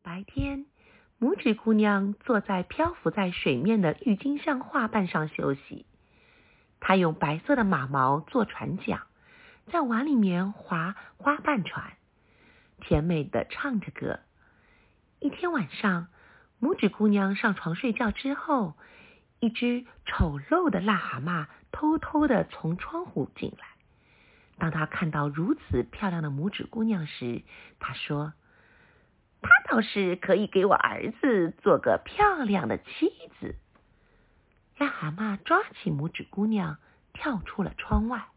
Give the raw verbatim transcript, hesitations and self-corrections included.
白天，拇指姑娘坐在漂浮在水面的郁金香花瓣上休息。她用白色的马毛做船桨，在碗里面划花瓣船，甜美地唱着歌。一天晚上，拇指姑娘上床睡觉之后，一只丑陋的癞蛤蟆偷偷地从窗户进来。当她看到如此漂亮的拇指姑娘时，她说：她倒是可以给我儿子做个漂亮的妻子。癞蛤蟆抓起拇指姑娘，跳出了窗外。